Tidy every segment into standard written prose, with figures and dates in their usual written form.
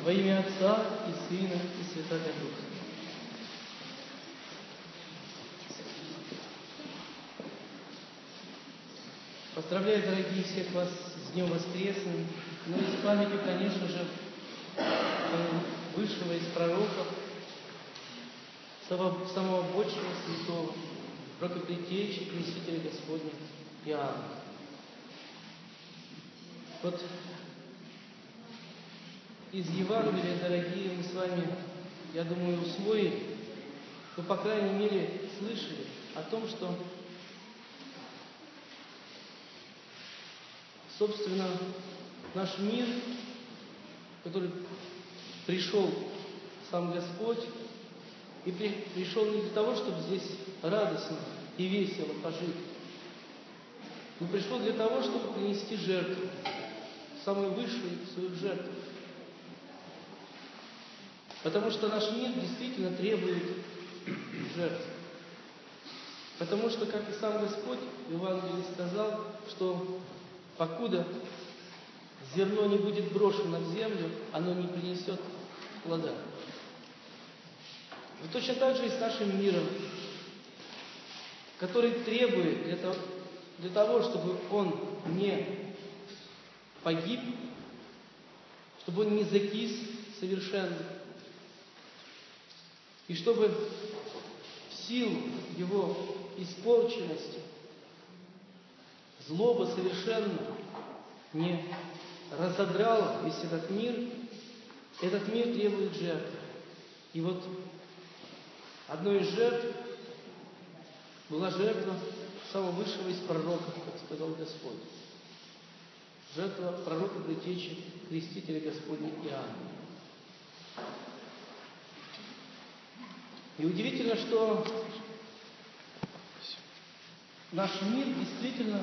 Во имя Отца и Сына и Святого Духа. Поздравляю, дорогие, всех вас с Днем Воскресным, ну и с памятью, конечно же, высшего из пророков, самого большего святого, Прокопритечи, Крестителя Господня Иоанна. Вот из Евангелия, дорогие, мы с вами, я думаю, усвоили, ну, по крайней мере, слышали о том, что, собственно, наш мир, который пришел сам Господь, и пришел не для того, чтобы здесь радостно и весело пожить, но пришел для того, чтобы принести жертву, самую высшую свою жертву. Потому что наш мир действительно требует жертв. Потому что, как и сам Господь в Евангелии сказал, что покуда зерно не будет брошено в землю, оно не принесет плода. И точно так же и с нашим миром, который требует для того, чтобы он не погиб, чтобы он не закис совершенно, и чтобы в силу его испорченности злоба совершенно не разодрала весь этот мир требует жертвы. И вот одной из жертв была жертва самого высшего из пророков, как сказал Господь. Жертва пророка Предтечи, Крестителя Господня Иоанна. И удивительно, что наш мир действительно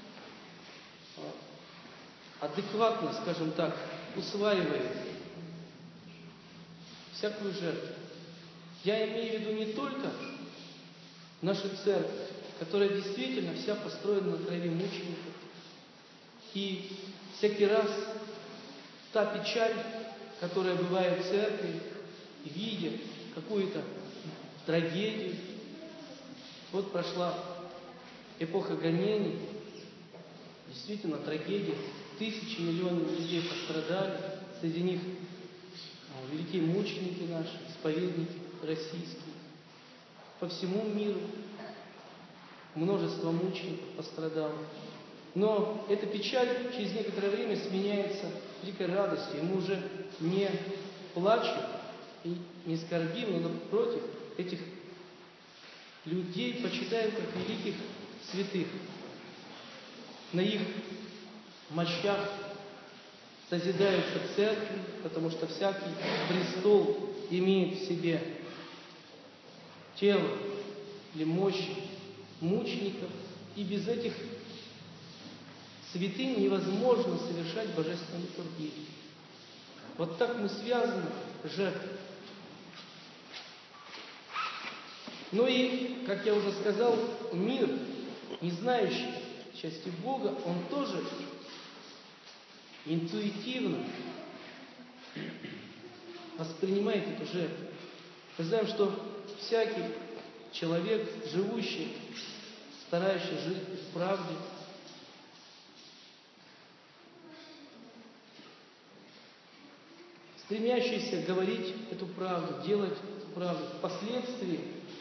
адекватно, скажем так, усваивает всякую жертву. Я имею в виду не только нашу церковь, которая действительно вся построена на крови мучеников, и всякий раз та печаль, которая бывает в церкви, видя какую-то трагедию. Вот прошла эпоха гонений, действительно трагедия, тысячи, миллионы людей пострадали, среди них великие мученики наши, исповедники российские, по всему миру множество мучеников пострадало. Но эта печаль через некоторое время сменяется великой радостью, и мы уже не плачем и не скорбим, но напротив, этих людей почитаем как великих святых. На их мощах созидаются церкви, потому что всякий престол имеет в себе тело или мощь мучеников, и без этих святынь невозможно совершать божественную литургию. Вот так мы связаны жертвой. Ну и, как я уже сказал, мир, не знающий части Бога, он тоже интуитивно воспринимает эту жертву. Мы знаем, что всякий человек, живущий, старающийся жить в правде, стремящийся говорить эту правду, делать эту правду, впоследствии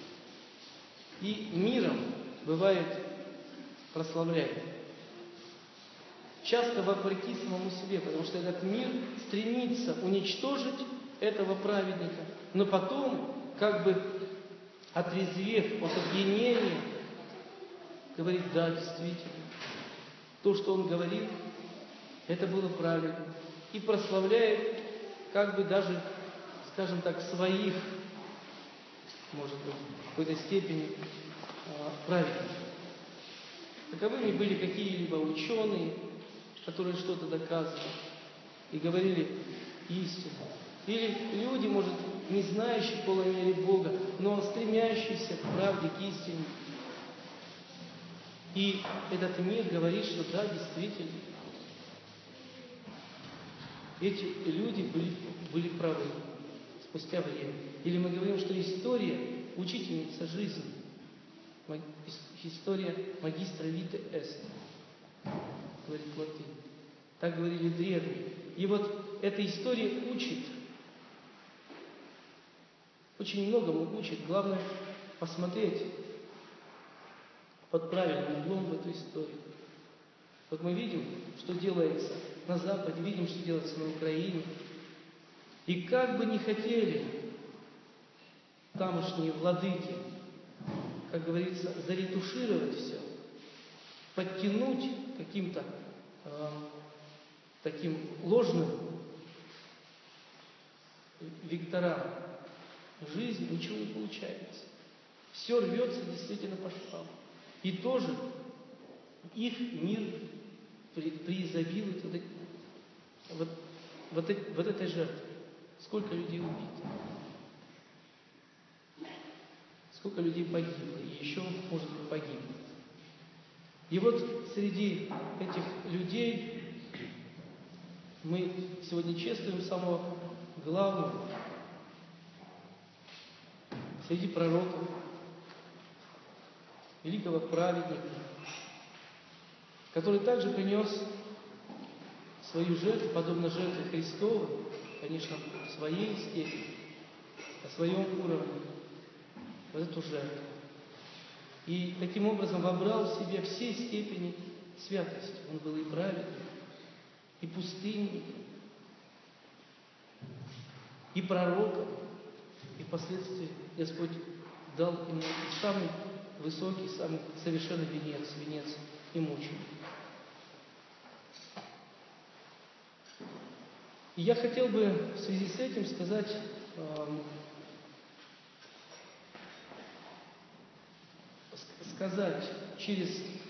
и миром бывает прославляем. Часто вопреки самому себе, потому что этот мир стремится уничтожить этого праведника, но потом, как бы отрезвев от опьянения, говорит: да, действительно, то, что он говорил, это было правильно. И прославляет, как бы даже, скажем так, своих, может быть, в какой-то степени праведников. Таковыми были какие-либо ученые, которые что-то доказывали и говорили истину. Или люди, может, не знающие в полной мере Бога, но стремящиеся к правде, к истине. И этот мир говорит, что да, действительно, эти люди были правы спустя время. Или мы говорим, что история – учительница жизни. История магистра вите эст, говорит латынь. Так говорили древние. И вот эта история учит. Очень многому учит. Главное посмотреть под правильным углом в эту историю. Вот мы видим, что делается на Западе, видим, что делается на Украине. И как бы ни хотели тамошние владыки, как говорится, заретушировать все, подтянуть каким-то таким ложным векторам жизни, ничего не получается. Все рвется действительно по швам. И тоже их мир преизобилует вот этой жертвой. Сколько людей убито, сколько людей погибло, и еще, может быть, погибнет. И вот среди этих людей мы сегодня чествуем самого главного, среди пророков, великого праведника, который также принес свою жертву, подобно жертве Христовой, конечно, в своей степени, на своем уровне, вот эту жертву. И таким образом вобрал в себе все степени святости. Он был и праведник, и пустынником, и пророком, и впоследствии Господь дал ему самый высокий, самый совершенный венец и мученик. И я хотел бы в связи с этим сказать через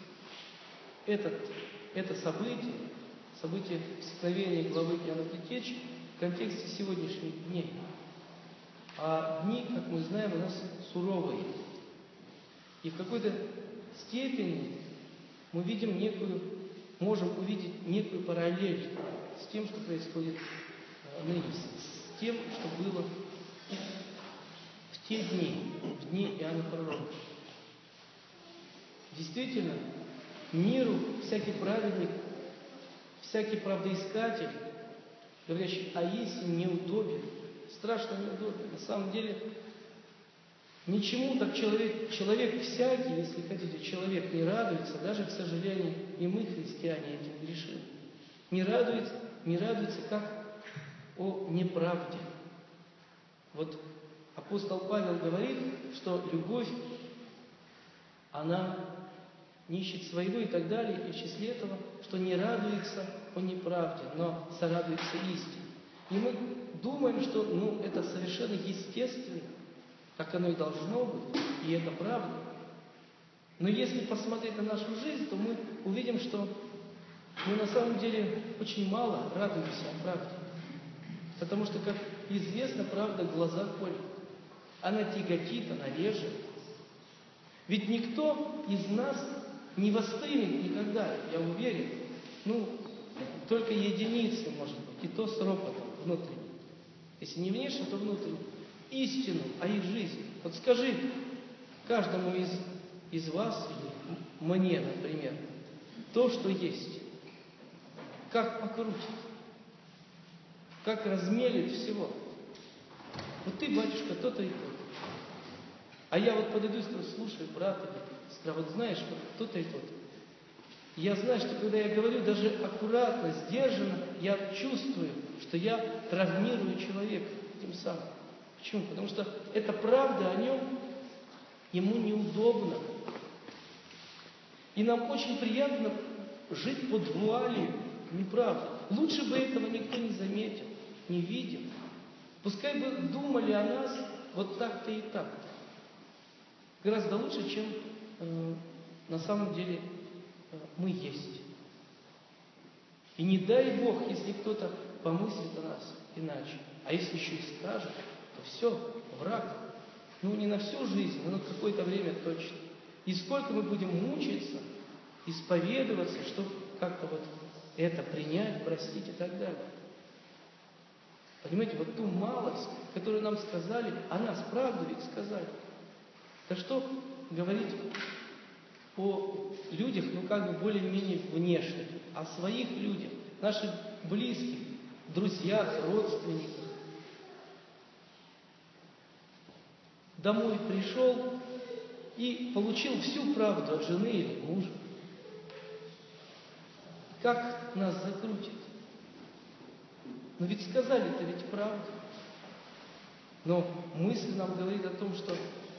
это событие вступления главы Иоанна Предтечи в контексте сегодняшних дней. А дни, как мы знаем, у нас суровые. И в какой-то степени мы можем увидеть некую параллель с тем, что происходит ныне, с тем, что было в те дни, в дни Иоанна Пророка. Действительно, миру всякий праведник, всякий правдоискатель, говорящий о истине, неудобен, страшно неудобен. На самом деле, ничему так человек всякий, если хотите, человек не радуется, даже, к сожалению, и мы, христиане, этим грешим. Не радуется, как о неправде. Вот апостол Павел говорит, что любовь, она не ищет своего и так далее, и в числе этого, что не радуется о неправде, но сорадуется истине. И мы думаем, что это совершенно естественно, так оно и должно быть, и это правда. Но если посмотреть на нашу жизнь, то мы увидим, что мы на самом деле очень мало радуемся о правде. Потому что, как известно, правда глаза колет. Она тяготит, она режет. Ведь никто из нас не воспримет никогда, я уверен, только единицы, может быть, и то с ропотом внутренним. Если не внешне, то внутренне. Истину о их жизни. Вот скажи каждому из вас, или мне, например, то, что есть. Как покрутит, как размелит всего. Вот ты, батюшка, то-то и то-то. А я вот подойду и скажу: слушай, брат, или сестра, вот знаешь, вот то-то и то-то. Я знаю, что когда я говорю даже аккуратно, сдержанно, я чувствую, что я травмирую человека тем самым. Почему? Потому что эта правда о нем, ему неудобно. И нам очень приятно жить под вуалью неправды. Лучше бы этого никто не заметил, не видел. Пускай бы думали о нас вот так-то и так-то. Гораздо лучше, чем на самом деле мы есть. И не дай Бог, если кто-то помыслит о нас иначе. А если еще и скажет, то все, враг. Не на всю жизнь, но на какое-то время точно. И сколько мы будем мучиться, исповедоваться, чтобы как-то вот это принять, простить и так далее. Понимаете, вот ту малость, которую нам сказали, а нас правду ведь сказали. Да что говорить о людях, ну как бы более-менее внешних, о своих людях, наших близких, друзьях, родственниках. Домой пришел и получил всю правду от жены или мужа. Как нас закрутит? Но ведь сказали-то ведь правду. Но мысль нам говорит о том, что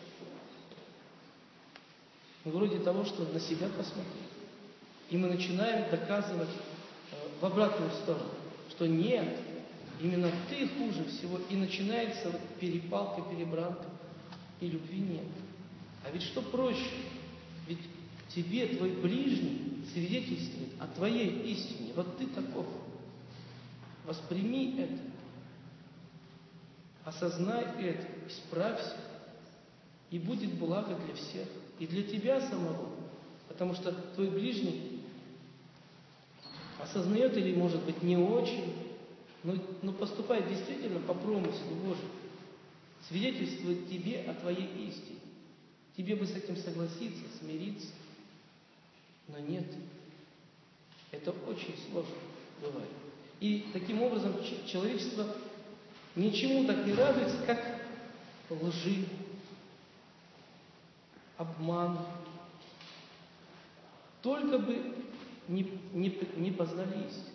вроде того, что на себя посмотреть. И мы начинаем доказывать в обратную сторону, что нет, именно ты хуже всего. И начинается вот перепалка, перебранка, и любви нет. А ведь что проще? Ведь тебе твой ближний свидетельствует о твоей истине. Вот ты таков. Восприми это. Осознай это, исправься. И будет благо для всех. И для тебя самого. Потому что твой ближний осознает или, может быть, не очень, но поступает действительно по промыслу Божьему. Свидетельствует тебе о твоей истине. Тебе бы с этим согласиться, смириться. Но нет. Это очень сложно бывает. И таким образом человечество ничему так не радуется, как лжи, обман. Только бы не познали истину.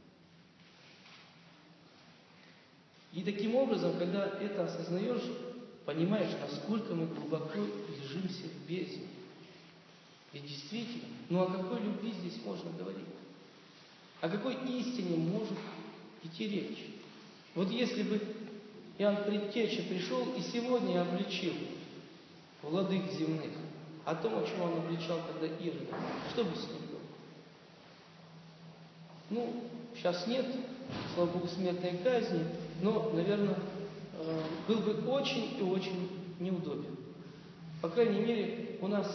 И таким образом, когда это осознаешь, понимаешь, насколько мы глубоко лежимся в бездне. Ведь действительно, ну о какой любви здесь можно говорить? О какой истине может идти речь? Вот если бы Иоанн Предтеча пришел и сегодня обличил владык земных о том, о чем он обличал тогда Ирода, что бы с ним было? Ну, сейчас нет, слава Богу, смертной казни, но, наверное, был бы очень и очень неудобен. По крайней мере, у нас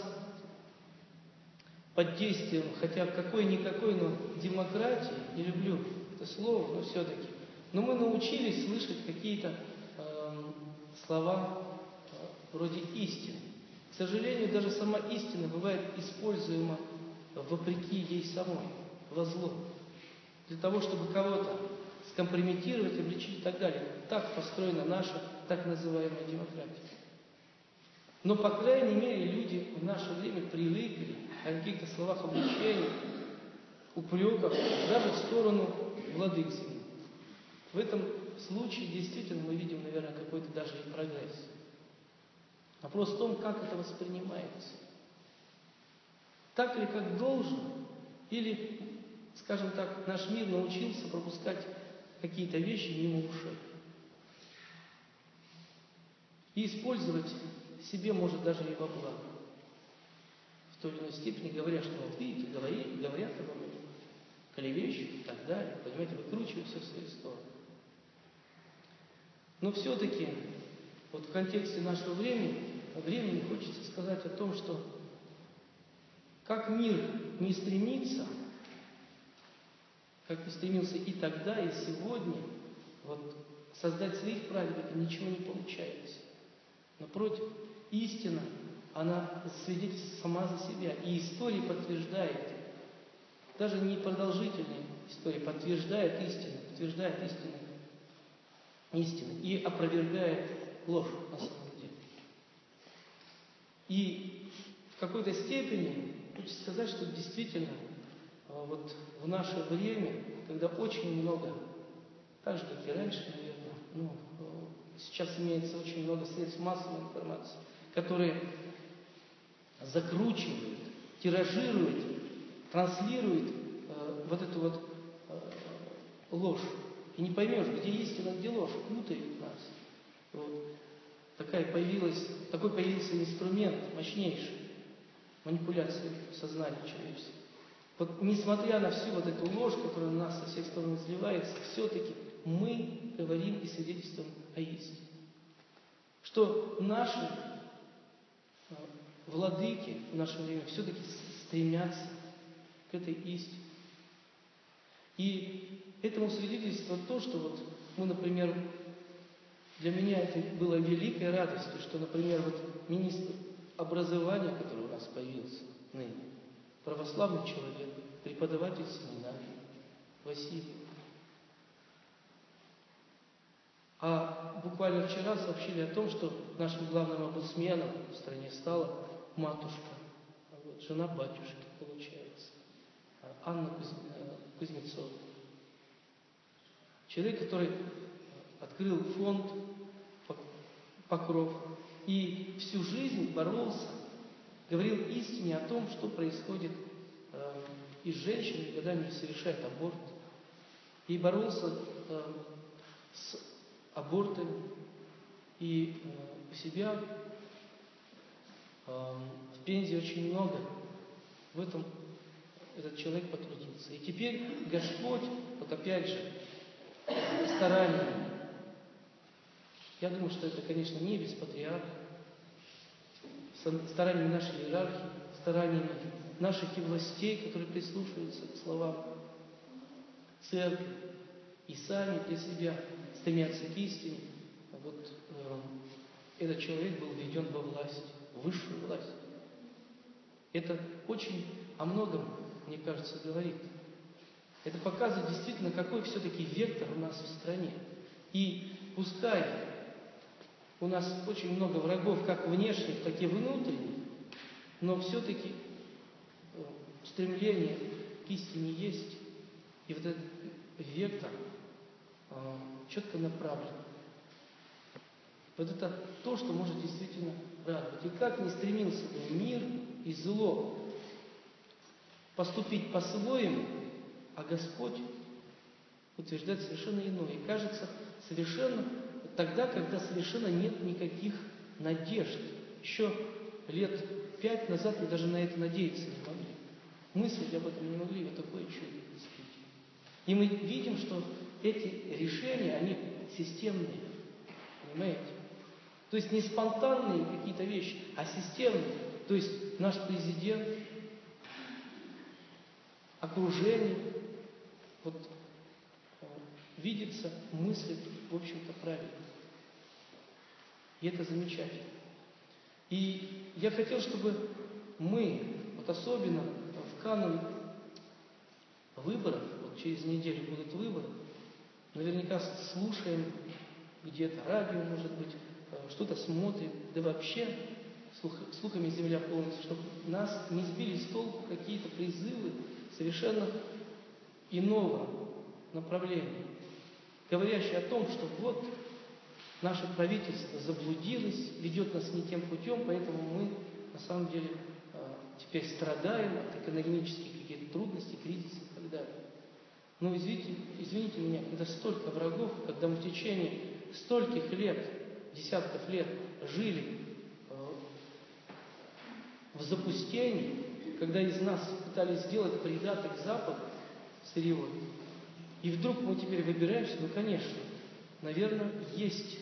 под действием, хотя какой-никакой, но демократии, не люблю это слово, но все-таки, но мы научились слышать какие-то слова вроде истины. К сожалению, даже сама истина бывает используема вопреки ей самой, во зло. Для того, чтобы кого-то скомпрометировать, обличить и так далее. Так построена наша так называемая демократия. Но, по крайней мере, люди в наше время привыкли о каких-то словах обличения, упреков, даже в сторону владык земных. В этом случае действительно мы видим, наверное, какой-то даже и прогресс. Вопрос в том, как это воспринимается. Так ли, как должно, или, скажем так, наш мир научился пропускать какие-то вещи мимо ушей. И использовать себе, может, даже и во благо. В той или иной степени говоря, что вот видите, говорят обо мне, клевещут и так далее. Понимаете, выкручивают все в свою сторону. Но все-таки, вот в контексте нашего времени хочется сказать о том, что как мир не стремится, как не стремился и тогда, и сегодня, вот создать своих праведников ничего не получается. Напротив, истина, она свидетельствует сама за себя. И история подтверждает, даже не продолжительная история, подтверждает истину и опровергает ложь на самом деле. И в какой-то степени хочется сказать, что действительно вот в наше время, когда очень много, так же, как и раньше, наверное, сейчас имеется очень много средств массовой информации, которые закручивают, тиражируют, транслируют вот эту вот ложь. И не поймешь, где истина, где ложь, путают нас. Вот. Такой появился инструмент мощнейший манипуляции сознания человеческого. Вот несмотря на всю вот эту ложь, которая на нас со всех сторон изливается, все-таки мы говорим и свидетельствуем о истине. Что наши владыки в наше время все-таки стремятся к этой истине. И этому свидетельствует то, что вот мы, например, для меня это было великой радостью, что, например, вот министр образования, который у нас появился ныне, православный человек, преподаватель семинарии Василий. А буквально вчера сообщили о том, что нашим главным омбудсменом в стране стала матушка, вот, жена батюшки, получается, Анна Кузнецова. Человек, который открыл фонд «Покров» и всю жизнь боролся, говорил истине о том, что происходит и с женщиной, когда они совершают аборт. И боролся с абортами. И у себя в Пензе очень много в этом этот человек потрудился. И теперь Господь, вот опять же, стараниями, я думаю, что это, конечно, не без патриарха, стараниями нашей иерархии, стараниями наших и властей, которые прислушиваются к словам церкви и сами для себя стремятся к истине. Вот этот человек был введен во власть, в высшую власть. Это очень о многом, мне кажется, говорит. Это показывает действительно, какой все-таки вектор у нас в стране. И пускай у нас очень много врагов, как внешних, так и внутренних, но все-таки стремление к истине есть. И вот этот вектор четко направлен. Вот это то, что может действительно радовать. И как ни стремился бы мир и зло поступить по-своему, а Господь утверждает совершенно иное. И кажется, совершенно тогда, когда совершенно нет никаких надежд. Еще лет 5 назад мы даже на это надеяться не могли. Мыслить об этом не могли, вот такое чудо действительно. И мы видим, что эти решения, они системные. Понимаете? То есть не спонтанные какие-то вещи, а системные. То есть наш президент, окружение, вот видится, мыслит, в общем-то, правильно. И это замечательно. И я хотел, чтобы мы, вот особенно в канун выборов, вот через неделю будут выборы, наверняка слушаем где-то радио, может быть, что-то смотрим, да вообще слухами земля полнится, чтобы нас не сбили с толку какие-то призывы совершенно иного направления, говорящие о том, что вот наше правительство заблудилось, ведет нас не тем путем, поэтому мы на самом деле теперь страдаем от экономических каких-то трудностей, кризисов и так далее. Но извините меня, когда столько врагов, когда мы в течение стольких лет, десятков лет жили в запустении, когда из нас пытались сделать придаток Запада сырьевой, и вдруг мы теперь выбираемся, ну, конечно, наверное, есть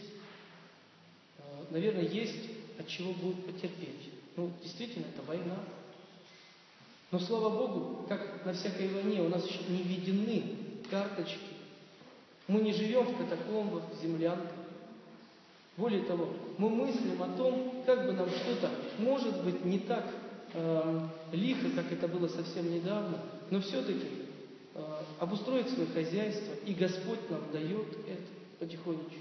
от чего будет потерпеть. Ну, действительно, это война. Но, слава Богу, как на всякой войне, у нас еще не введены карточки. Мы не живем в катакомбах, в землянках. Более того, мы мыслим о том, как бы нам что-то, может быть, не так лихо, как это было совсем недавно, но все-таки обустроить свое хозяйство, и Господь нам дает это потихонечку.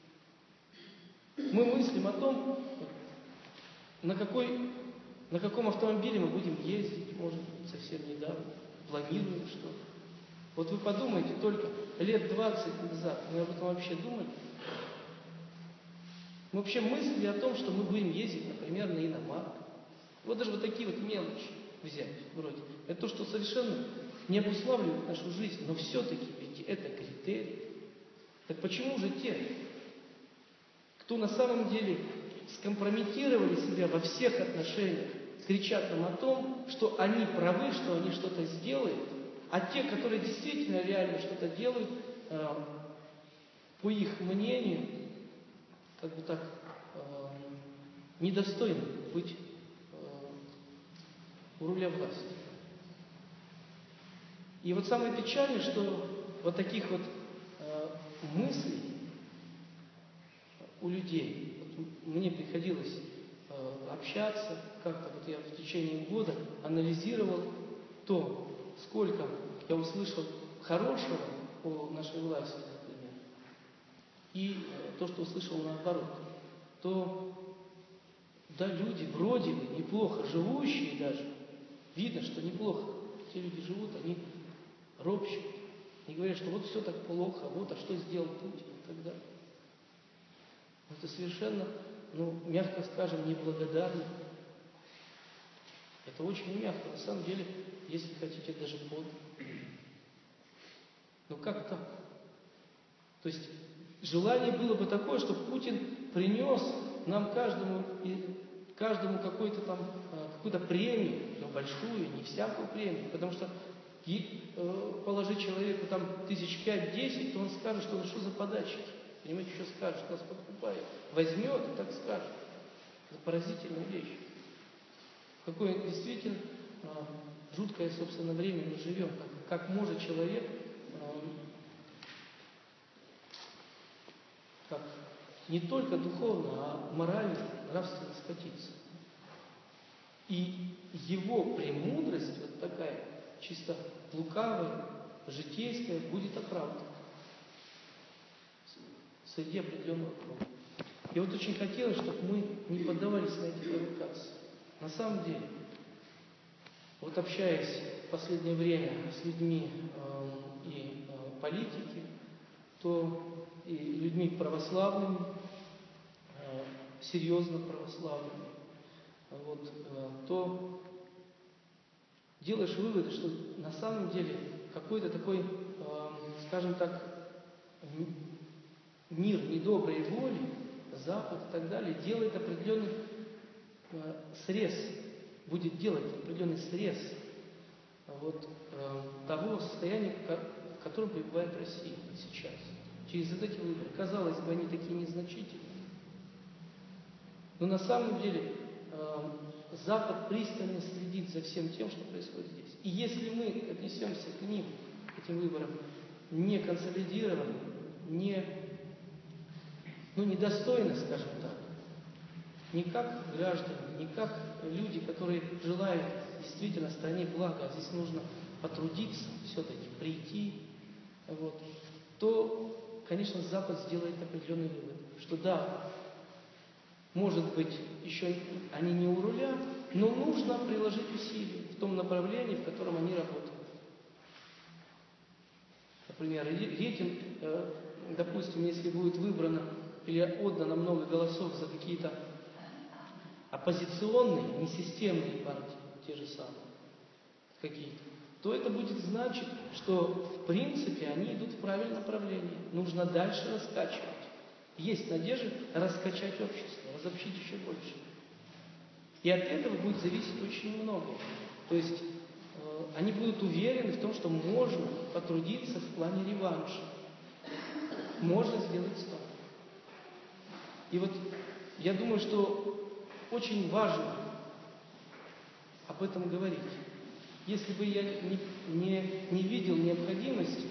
Мы мыслим о том, на каком автомобиле мы будем ездить, может быть, совсем недавно, планируем что-то. Вот вы подумайте, только лет 20 назад мы об этом вообще думали. Мы вообще мыслили о том, что мы будем ездить, например, на иномарках. Вот даже вот такие вот мелочи взять вроде. Это то, что совершенно не обуславливает нашу жизнь, но все-таки ведь это критерий. Так почему же те, кто на самом деле скомпрометировали себя во всех отношениях, кричат нам о том, что они правы, что они что-то сделают, а те, которые действительно реально что-то делают, по их мнению, как бы так, недостойны быть у руля власти. И вот самое печальное, что вот таких вот мыслей людей. Вот мне приходилось общаться, как-то вот я в течение года анализировал то, сколько я услышал хорошего о нашей власти, например, и то, что услышал наоборот, то да, люди вроде бы неплохо живущие даже, видно, что неплохо те люди живут, они ропщут, не говорят, что вот все так плохо, вот, а что сделал Путин и так далее. Это совершенно, мягко скажем, неблагодарно. Это очень мягко, на самом деле, если хотите, даже подло. Но как так? То есть желание было бы такое, чтобы Путин принес нам каждому какую-то премию, но большую, не всякую премию, потому что положить человеку там 5-10, то он скажет, что за подачки. Понимаете, что скажет, нас подкупает. Возьмет и так скажет. Это поразительная вещь. Какое действительно жуткое, собственно, время мы живем. Как может человек как не только духовно, а морально, нравственно скатиться. И его премудрость, вот такая, чисто лукавая, житейская, будет оправдана среди определенного круга. И вот очень хотелось, чтобы мы не поддавались на эти провокации. На самом деле, вот общаясь в последнее время с людьми и политики, то и людьми православными, серьезно православными, то делаешь выводы, что на самом деле какой-то такой, скажем так, мир недоброй воли, Запад и так далее, делает определенный срез, будет делать определенный срез того состояния, в котором пребывает Россия сейчас. Через вот эти выборы. Казалось бы, они такие незначительные. Но на самом деле Запад пристально следит за всем тем, что происходит здесь. И если мы отнесемся к ним, к этим выборам, не консолидированно, недостойно, скажем так, не как граждане, не как люди, которые желают действительно стране блага, а здесь нужно потрудиться, все-таки прийти, то, конечно, Запад сделает определенный вывод, что да, может быть, еще они не у руля, но нужно приложить усилия в том направлении, в котором они работают. Например, рейтинг, допустим, если будет выбрано или отдано много голосов за какие-то оппозиционные, несистемные партии, те же самые какие-то, то это будет значить, что в принципе они идут в правильном направлении. Нужно дальше раскачивать. Есть надежда раскачать общество, разобщить еще больше. И от этого будет зависеть очень многое. То есть они будут уверены в том, что можно потрудиться в плане реванша. Можно сделать ставку. И вот я думаю, что очень важно об этом говорить. Если бы я не видел необходимости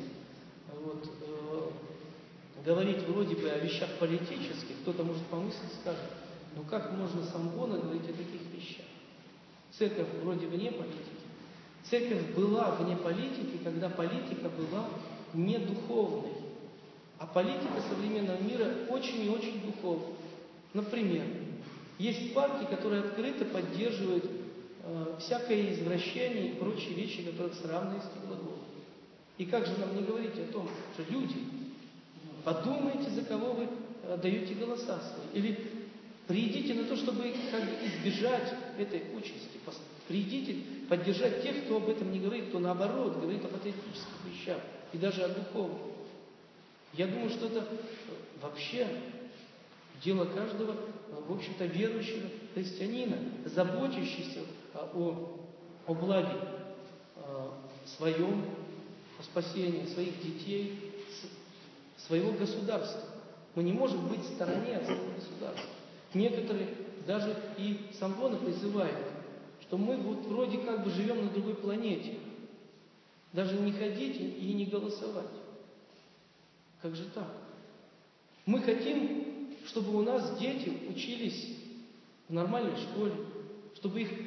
говорить вроде бы о вещах политических, кто-то может помыслить, скажет, как можно с амвона говорить о таких вещах? Церковь вроде вне политики. Церковь была вне политики, когда политика была не духовной. А политика современного мира очень и очень духовна. Например, есть партии, которые открыто поддерживают всякое извращение и прочие вещи, которые срамно есть и глагол. И как же нам не говорить о том, что люди, подумайте, за кого вы даете голоса свои. Или придите на то, чтобы избежать этой участи. Придите поддержать тех, кто об этом не говорит, кто наоборот говорит о патриотических вещах и даже о духовных. Я думаю, что это вообще дело каждого, в общем-то, верующего христианина, заботящегося о благе своем, о спасении своих детей, своего государства. Мы не можем быть в стороне от своего государства. Некоторые даже и с амвона призывают, что мы вроде как бы живем на другой планете. Даже не ходить и не голосовать. Как же так? Мы хотим, чтобы у нас дети учились в нормальной школе, чтобы их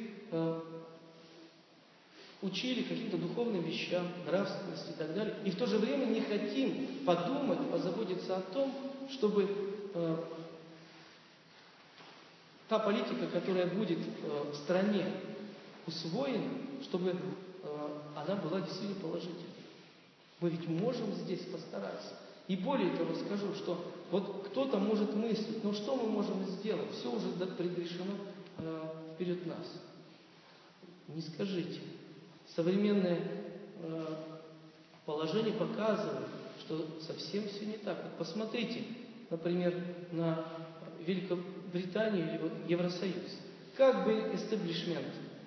учили каким-то духовным вещам, нравственности и так далее. И в то же время не хотим подумать, позаботиться о том, чтобы та политика, которая будет в стране усвоена, чтобы она была действительно положительной. Мы ведь можем здесь постараться. И более того скажу, что вот кто-то может мыслить, ну что мы можем сделать? Все уже предрешено вперед нас. Не скажите. Современное положение показывает, что совсем все не так. Вот посмотрите, например, на Великобританию или вот Евросоюз. Как бы эстаблишмент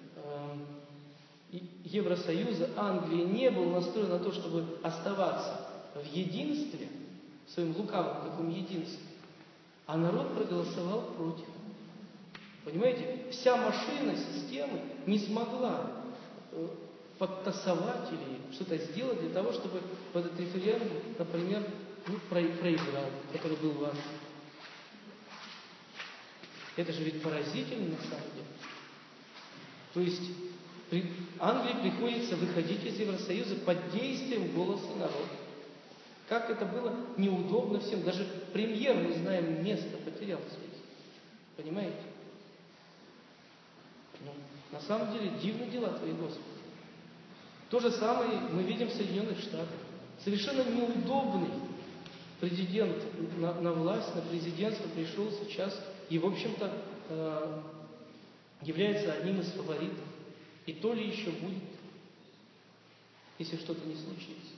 Евросоюза, Англии не был настроен на то, чтобы оставаться в единстве, в своем лукавом таком единстве, а народ проголосовал против. Понимаете, вся машина системы не смогла подтасовать или что-то сделать для того, чтобы в этот референдум, например, проиграл, который был важен. Это же ведь поразительно на самом деле. То есть Англии приходится выходить из Евросоюза под действием голоса народа. Как это было неудобно всем. Даже премьер, мы знаем, место потерял здесь. Понимаете? На самом деле дивны дела Твои, Господи. То же самое мы видим в Соединенных Штатах. Совершенно неудобный президент на власть, на президентство пришел сейчас и, в общем-то, является одним из фаворитов. И то ли еще будет, если что-то не случится.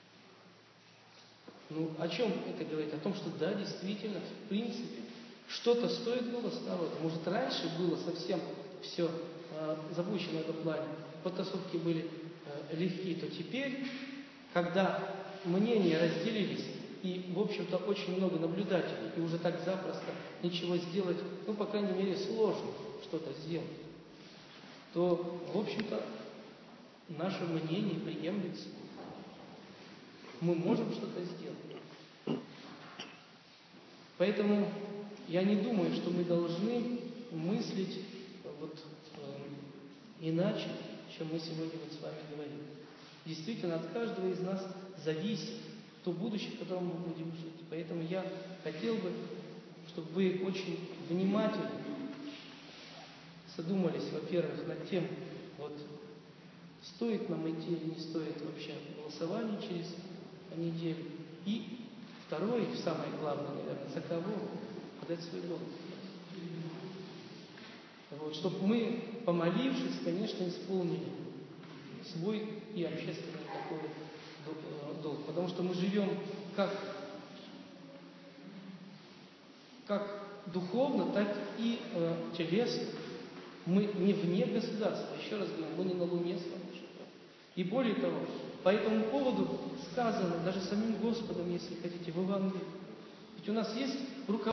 Ну, о чем это говорит? О том, что да, действительно, в принципе, что-то стоит голос народа. Может, раньше было совсем все запущено в этом плане, подтасовки были легкие, то теперь, когда мнения разделились, и, в общем-то, очень много наблюдателей, и уже так запросто ничего сделать, ну, по крайней мере, сложно что-то сделать, то, в общем-то, наше мнение приемлется. Мы можем что-то сделать. Поэтому я не думаю, что мы должны мыслить иначе, чем мы сегодня вот с вами говорим. Действительно, от каждого из нас зависит то будущее, в котором мы будем жить. Поэтому я хотел бы, чтобы вы очень внимательно задумались, во-первых, над тем, вот стоит нам идти или не стоит вообще голосование через неделю. И второе, самое главное, наверное, за кого отдать свой голос. Вот, чтобы мы, помолившись, конечно, исполнили свой и общественный такой долг. Потому что мы живем как духовно, так и телесно. Мы не вне государства, еще раз говорю, мы не на Луне с вами живем. И более того, по этому поводу сказано даже самим Господом, если хотите, в Евангелии. Ведь у нас есть руководство.